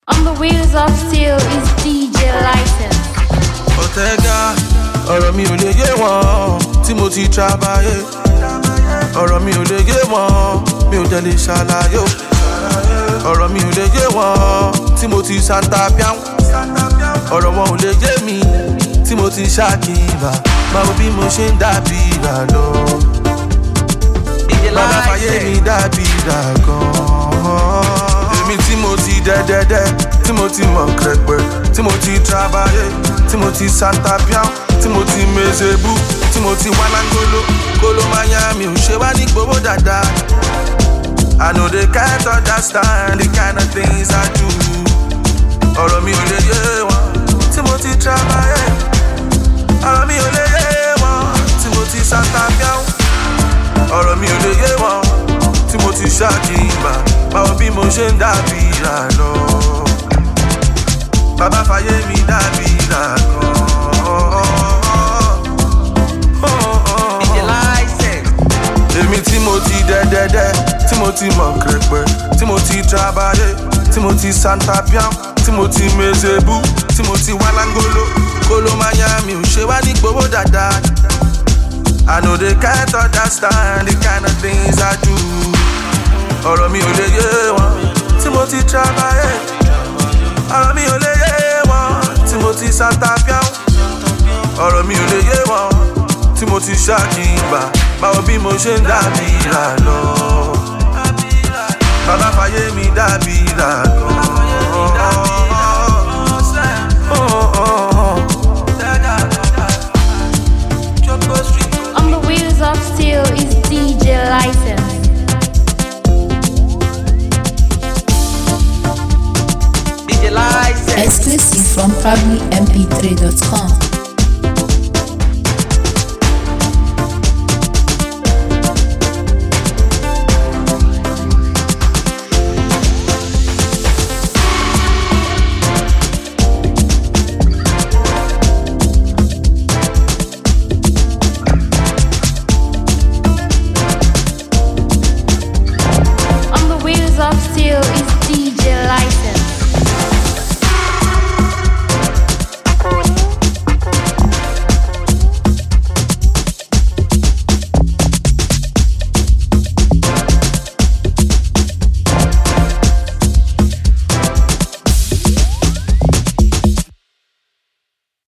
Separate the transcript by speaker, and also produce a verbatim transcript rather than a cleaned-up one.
Speaker 1: On the wheels of steel is D J License.
Speaker 2: Ọ̀tẹ̀gà, ọ̀rọ̀ mi ò lè yé wọn tí mo ti trabayé. Ọ̀rọ̀ mi ò lè yé wọn, mi ò tẹ̀lé ṣàlàyé. Ọ̀rọ̀ mi ò lè yé wọn tí mo ti santa pian. Ọ̀rọ̀ wọn ò lè yé mi tí mo ti ṣàkíyà. Báwo bí mo ṣe ń dàbí ìrà lọ. Bàbá fàyè mi dàbí ìrà gan-an. Èmi tí mo ti dẹ́dẹ́dẹ́, tí mo ti mọ̀ kẹ̀pẹ̀, tí mo ti trabayé, tí mo ti santa pian, tí mo ti mezebu, tí mo ti wánángolo, kóló Miami ò ṣe wá ní gbowó dáadáa. I know they can't understand the kind of things I do. Ọ̀rọ̀ mi ò lè yé wọn tí mo ti trabayé. Ọ̀rọ̀ mi ò lè yé wọn tí mo ti santa pian. Ọ̀rọ̀ mi ò lè yé wọn tí mo ti ṣàkíyà. Báwo bí mo ṣe ń dàbí ìrà lọ. Bàbá fàyè mi dàbí ìrà gan-an. Èmi tí mo ti dẹ́dẹ́dẹ́, tí mo ti mọ̀ kẹ̀pẹ̀, tí mo ti trabayé, tí mo ti santa pian, tí mo ti mezebu, tí mo ti wánángolo, kóló Miami ò ṣe wá ní gbowó dáadáa. I know they can't understand the kind of things I do. Ọ̀rọ̀ mi ò lè yé wọn tí mo ti trabayé. Ọ̀rọ̀ mi ò lè yé wọn tí mo ti santa pian. Ọ̀rọ̀ mi ò lè yé wọn tí mo ti ṣàkíyà. Báwo bí mo ṣe ń dàbí ìrà lọ. Bàbá fàyè mi dàbí ìrà gan-an.
Speaker 1: On the wheels of steel is D J License.
Speaker 3: Exclusive from proudly m p three dot com.